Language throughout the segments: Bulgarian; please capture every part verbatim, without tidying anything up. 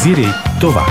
Анализирай това.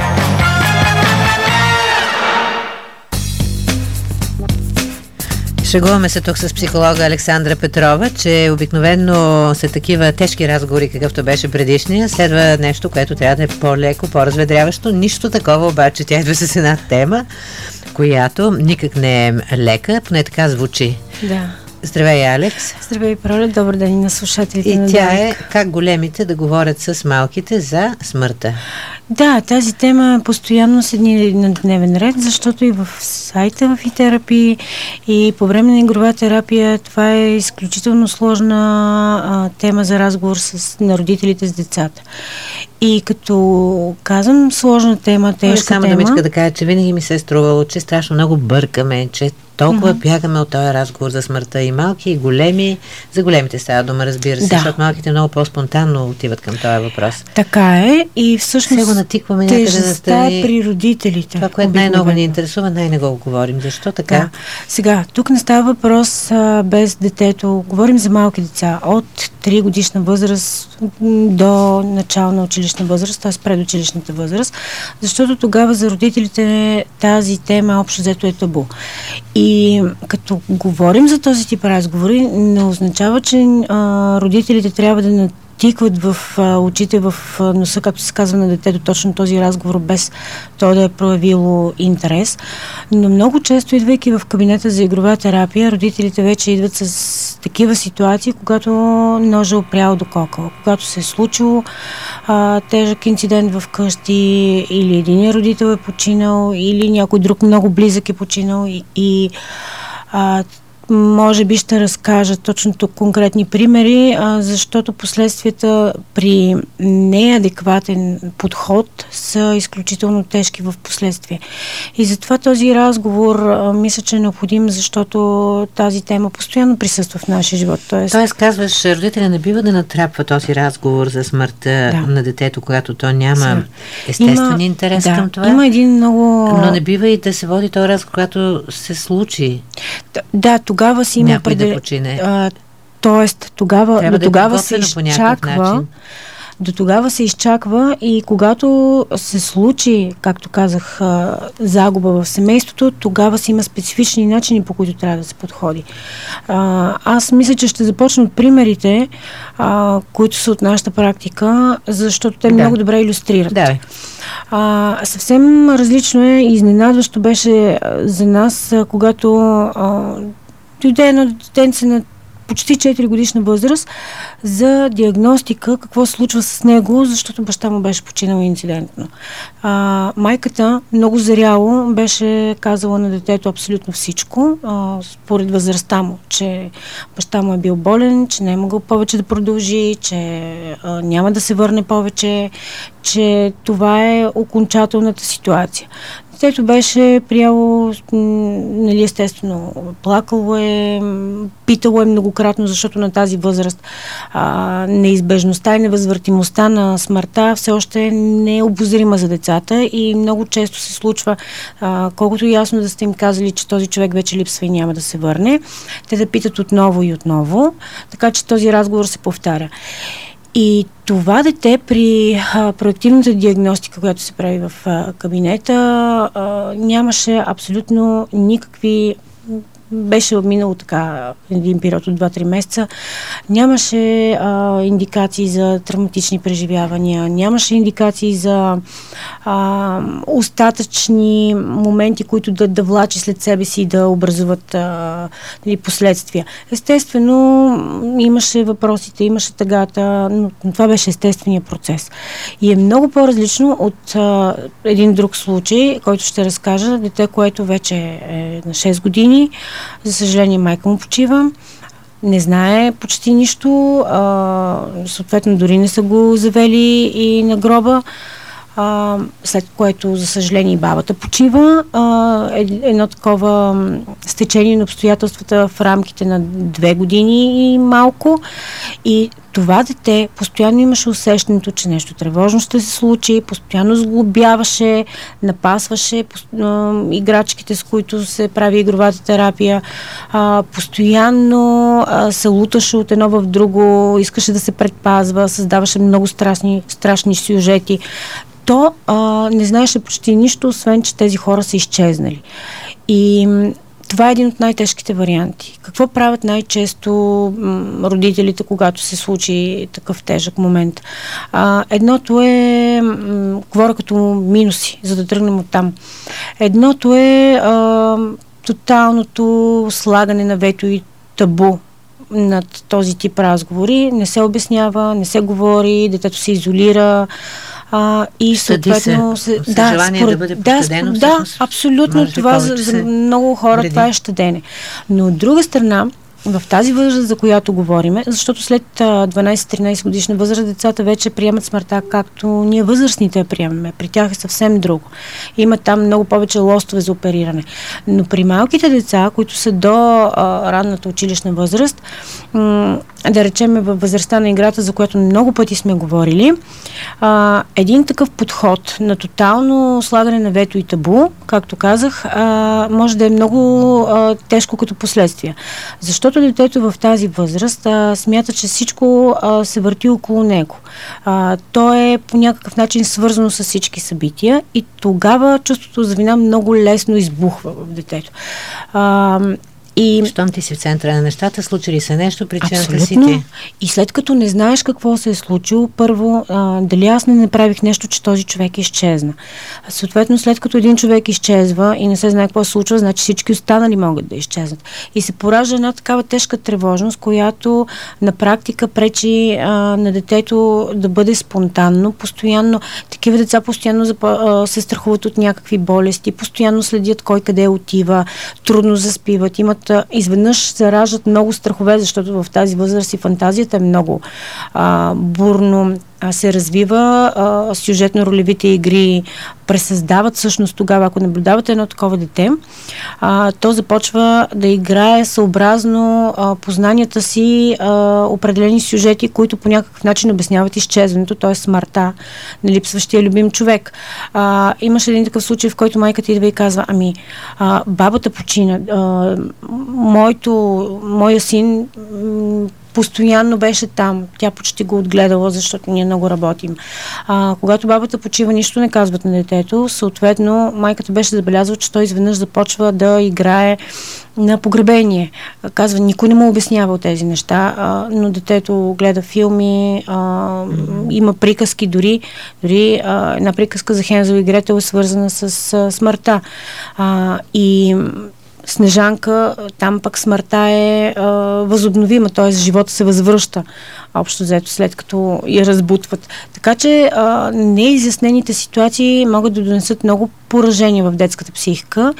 Шегуваме се тук с психолога Александра Петрова, че обикновено са такива тежки разговори, какъвто беше предишния. Следва нещо, което трябва да е по-леко, по-разведряващо. Нищо такова, обаче тя идва с една тема, която никак не е лека, поне така звучи. Да. Здравей, Алекс. Здравей, Пролет. Добър ден на слушателите. И на тя Дарик. е как големите да говорят с малките за смъртта. Да, тази тема постоянно седни на дневен ред, защото и в сайта в и-терапии и по време на игрова терапия това е изключително сложна а, тема за разговор с на родителите с децата. И като казвам сложна тема, тежка само тема... Само да ми иска да кажа, че винаги ми се е струвало, че страшно много бъркаме, че толкова mm-hmm. бягаме от този разговор за смъртта, и малки, и големи. За големите става дума, разбира се, да. Защото малките много по-спонтанно отиват към този въпрос. Така е, и всъщност сега натикваме някъде тежестта настрани. Е при родителите. Това, което най-много ни интересува, най-не го говорим. Защо така? Да. Сега, тук не става въпрос а, без детето. Говорим за малки деца от три годишна възраст до начална училищна възраст, т.е. предучилищната възраст, защото тогава за родителите тази тема общо взето е табу. И като говорим за този тип разговори, не означава, че а, родителите трябва да натикват в а, очите, в а, носа, както се казва на детето, точно този разговор, без то да е проявило интерес. Но много често, идвайки в кабинета за игрова терапия, родителите вече идват с такива ситуации, когато ножа опрял до кокъл, когато се е случило а, тежък инцидент в къщи, или един родител е починал, или някой друг много близък е починал, и, и а, може би ще разкажа точно тук конкретни примери, а, защото последствията при неадекватен подход са изключително тежки в последствие. И затова този разговор а, мисля, че е необходим, защото тази тема постоянно присъства в нашия живот. Тоест, Тоест казваш, родителя не бива да натрапва този разговор за смъртта да. на детето, когато то няма естествен има, интерес да, към това. Има един много... Но не бива и да се води този разговор, когато се случи. Да, тогава си има някой предел... да почине. А, тоест, тогава, трябва до да тогава е се изчаква. До тогава се изчаква и когато се случи, както казах, а, загуба в семейството, тогава си има специфични начини, по които трябва да се подходи. А, аз мисля, че ще започна от примерите, а, които са от нашата практика, защото те да. много добре илюстрират. Да. А, съвсем различно е и изненадващо беше за нас, а, когато а, дойде едно детенце на почти четири годишна възраст за диагностика какво се случва с него, защото баща му беше починал инцидентно. А, майката много зряло беше казала на детето абсолютно всичко, а, според възрастта му, че баща му е бил болен, че не е могъл повече да продължи, че а, няма да се върне повече, че това е окончателната ситуация. Детето беше прияло, нали, естествено, плакало е, питало е многократно, защото на тази възраст а, неизбежността и невъзвратимостта на смъртта все още е необозрима за децата и много често се случва, а, колкото ясно да сте им казали, че този човек вече липсва и няма да се върне, те да питат отново и отново, така че този разговор се повтаря. И това дете при а, проективната диагностика, която се прави в а, кабинета, а, нямаше абсолютно никакви... Беше минало така един период от два-три месеца. Нямаше а, индикации за травматични преживявания, нямаше индикации за а, остатъчни моменти, които да, да влачи след себе си и да образуват а, нали, последствия. Естествено, имаше въпросите, имаше тъгата, но това беше естественият процес. И е много по-различно от а, един друг случай, който ще разкажа. Дете, което вече е на шест години, за съжаление майка му почива, не знае почти нищо, а, съответно дори не са го завели и на гроба, а, след което за съжаление и бабата почива. А, едно такова стечение на обстоятелствата в рамките на две години и малко, и това дете постоянно имаше усещането, че нещо тревожно ще се случи, постоянно сглобяваше, напасваше а, играчките, с които се прави игровата терапия, а, постоянно а, се луташе от едно в друго, искаше да се предпазва, създаваше много страшни, страшни сюжети. То а, не знаеше почти нищо, освен че тези хора са изчезнали. И това е един от най-тежките варианти. Какво правят най-често м, родителите, когато се случи такъв тежък момент? А, едното е, м, говоря като минуси, за да тръгнем от там. Едното е а, тоталното слагане на вето и табу над този тип разговори. Не се обяснява, не се говори, детето се изолира. А, и съответно се, се, да, желание според, да бъде пощадено. Да, да, абсолютно. Това за, за много хора вреди. Това е щадене. Но от друга страна, в тази възраст, за която говориме, защото след дванайсет-тринайсет годишна възраст децата вече приемат смъртта, както ние възрастните я приемаме. При тях е съвсем друго. Има там много повече лостове за опериране. Но при малките деца, които са до а, ранната училищна възраст, м- да речем във възрастта на играта, за която много пъти сме говорили, а, един такъв подход на тотално слагане на вето и табу, както казах, а, може да е много а, тежко като последствие. Защото детето в тази възраст а, смята, че всичко а, се върти около него. А, то е по някакъв начин свързано с всички събития и тогава чувството за вина много лесно избухва в детето. А, И... Щом ти си в центъра на нещата, случи ли се нещо, причината си ти? И след като не знаеш какво се е случило, първо, а, дали аз не направих нещо, че този човек изчезна. Съответно, след като един човек изчезва и не се знае какво се случва, значи всички останали могат да изчезнат. И се поражда една такава тежка тревожност, която на практика пречи а, на детето да бъде спонтанно, постоянно. Такива деца постоянно запа, а, се страхуват от някакви болести, постоянно следят кой къде отива, трудно заспиват, имат изведнъж се раждат много страхове, защото в тази възраст и фантазията е много а, бурно а, се развива, а, сюжетно-ролевите игри пресъздават всъщност тогава, ако наблюдавате едно такова дете, а, то започва да играе съобразно а, познанията си а, определени сюжети, които по някакъв начин обясняват изчезването, т.е. смъртта на липсващия любим човек. А, имаше един такъв случай, в който майката идва и казва, ами а, бабата почина, а, моето, моя син м- постоянно беше там. Тя почти го отгледала, защото ние много работим. А, когато бабата почива, нищо не казват на детето. Съответно, майката беше забелязала, че той изведнъж започва да играе на погребение. Казва, никой не му обяснява тези неща, а, но детето гледа филми, а, mm-hmm. има приказки дори. Дори а, една приказка за Хензел и Гретел е свързана с а, смъртта. А, и Снежанка, там пък смъртта е а, възобновима, т.е. живота се възвръща общо взето, след като я разбутват. Така че а, неизяснените ситуации могат да донесат много поражения в детската психика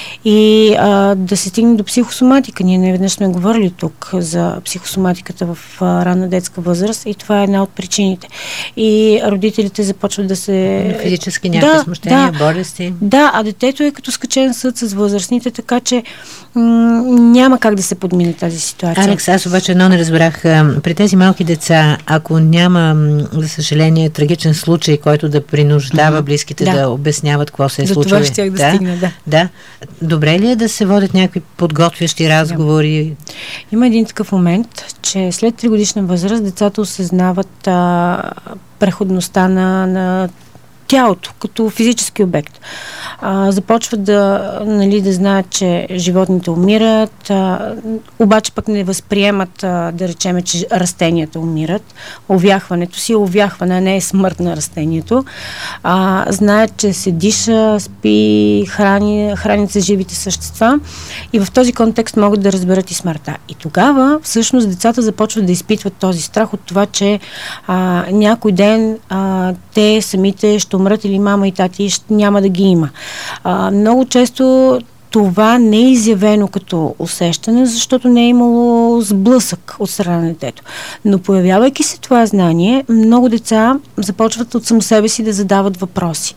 и а, да се стигне до психосоматика. Ние неведнъж сме говорили тук за психосоматиката в а, ранна детска възраст и това е една от причините. И родителите започват да се... Физически някакви да, смущения, да, болести. Да, а детето е като скачен съд с възрастните, така че м- няма как да се подмине тази ситуация. Алекс, аз обаче едно не разбрах. При тези малки деца, ако няма, за съжаление, трагичен случай, който да принуждава близките да, да обясняват какво се е случило. За това щях да, да стигна, да. Да. Добре ли е да се водят някакви подготвящи разговори? Има един такъв момент, че след тригодишна възраст децата осъзнават а, преходността на, на тялото, като физически обект. А, започват да, нали, да знаят, че животните умират, а, обаче пък не възприемат, а, да речеме, че растенията умират. Овяхването си е овяхване, а не е смърт на растението. А, знаят, че се диша, спи, храни, хранят се живите същества и в този контекст могат да разберат и смъртта. И тогава, всъщност, децата започват да изпитват този страх от това, че а, някой ден а, те самите ще умрат или мама и тати няма да ги има. А, много често това не е изявено като усещане, защото не е имало сблъсък от страна на детето. Но появявайки се това знание, много деца започват от само себе си да задават въпроси.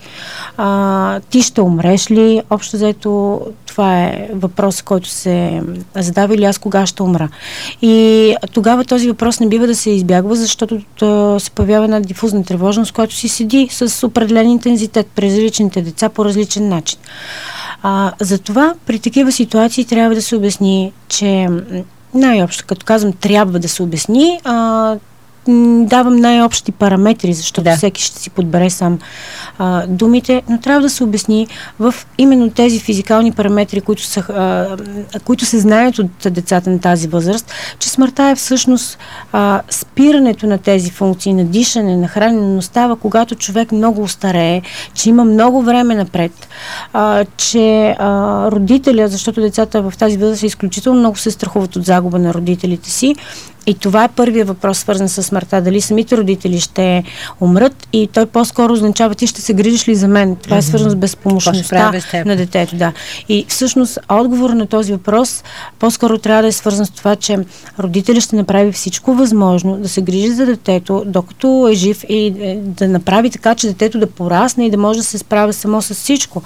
А, ти ще умреш ли? Общо взето това е въпрос, който се задава, или аз кога ще умра. И тогава този въпрос не бива да се избягва, защото се появява една дифузна тревожност, която си седи с определен интензитет при различните деца по различен начин. А, затова при такива ситуации трябва да се обясни, че най-общо, като казвам трябва да се обясни, а, давам най-общи параметри, защото да. Всеки ще си подбере сам а, думите, но трябва да се обясни в именно тези физикални параметри, които, са, а, които се знаят от децата на тази възраст, че смъртта е всъщност а, спирането на тези функции, на дишане, на хранене, но става когато човек много остарее, че има много време напред, а, че а, родителя, защото децата в тази възраст изключително много се страхуват от загуба на родителите си. И това е първият въпрос, свързан с смъртта. Дали самите родители ще умрат, и той по-скоро означава ти ще се грижиш ли за мен. Това mm-hmm. е свързано с безпомощността на детето. Да. И всъщност отговор на този въпрос по-скоро трябва да е свързан с това, че родителят ще направи всичко възможно да се грижи за детето, докато е жив, и да направи така, че детето да порасне и да може да се справя само с всичко.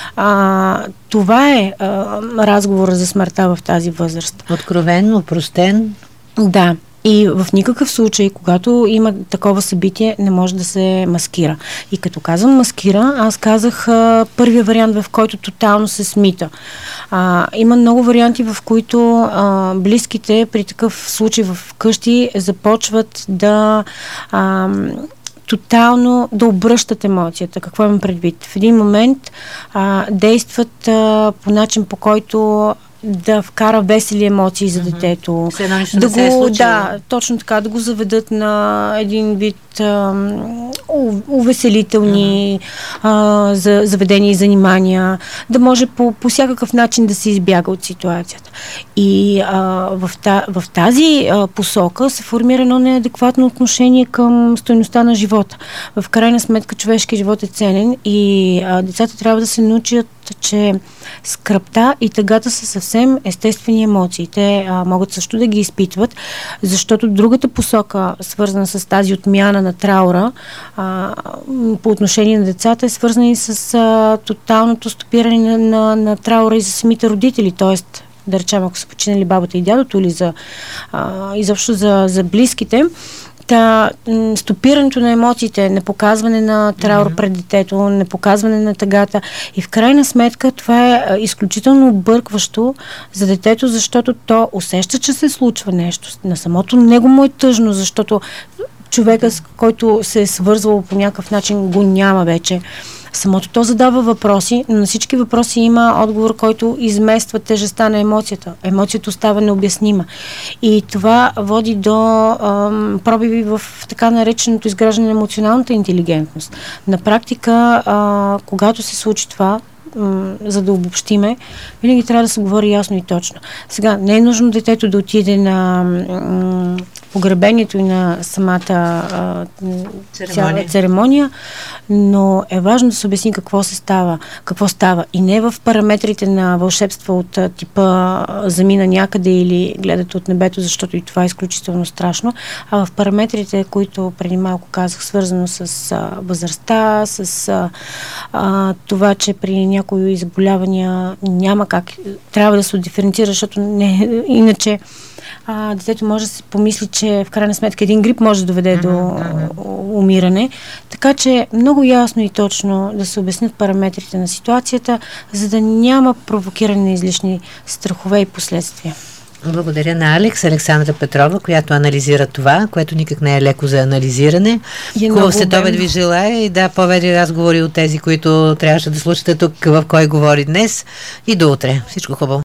А, това е а, разговора за смъртта в тази възраст. Откровен, опростен. Да. И в никакъв случай, когато има такова събитие, не може да се маскира. И като казвам маскира, аз казах а, първия вариант, в който тотално се смита. А, има много варианти, в които а, близките при такъв случай в къщи започват да... А, тотално да обръщат емоцията. Какво имам предвид? В един момент а, действат а, по начин, по който да вкара весели емоции за детето. Все едно нищо да не се е го, случило. да, точно така, да го заведат на един вид а, увеселителни а, за, заведения и занимания, да може по, по всякакъв начин да се избяга от ситуацията. И а, в, та, в тази а, посока се формира едно неадекватно отношение към стойността на живота. В крайна сметка човешкият живот е ценен и а, децата трябва да се научат, че скръпта и тъгата са съвсем естествени емоции. Те а, могат също да ги изпитват, защото другата посока, свързана с тази отмяна на траура а, по отношение на децата, е свързана и с а, тоталното стопиране на, на, на траура и за самите родители, т.е. да речем, ако са починали бабата и дядото или за, а, изобщо за, за близките. Та, стопирането на емоциите, непоказване на траур mm-hmm. пред детето, непоказване на тъгата. И в крайна сметка това е изключително объркващо за детето, защото то усеща, че се случва нещо. На самото него му е тъжно, защото човека, с който се е свързвал по някакъв начин, го няма вече. Самото то задава въпроси, но на всички въпроси има отговор, който измества тежестта на емоцията. Емоцията остава необяснима. И това води до ам, пробиви в така нареченото изграждане на емоционалната интелигентност. На практика, а, когато се случи това, м- за да обобщиме, винаги трябва да се говори ясно и точно. Сега, не е нужно детето да отиде на м- погребението и на самата а, церемония. церемония, но е важно да се обясни какво се става, какво става. И не в параметрите на вълшебства от а, типа а, замина някъде или гледате от небето, защото и това е изключително страшно, а в параметрите, които преди малко казах, свързано с а, възрастта, с а, а, това, че при някои заболявания няма как, трябва да се диференцира, защото не, иначе А, детето може да се помисли, че в крайна сметка един грип може да доведе mm-hmm. до mm-hmm. умиране. Така че много ясно и точно да се обяснят параметрите на ситуацията, за да няма провокиране на излишни страхове и последствия. Благодаря на Алекс, Александра Петрова, която анализира това, което никак не е леко за анализиране. Хубав следобед ви желая и да, поведи разговори от тези, които трябваше да слушате тук в Кой говори днес, и до утре. Всичко хубаво.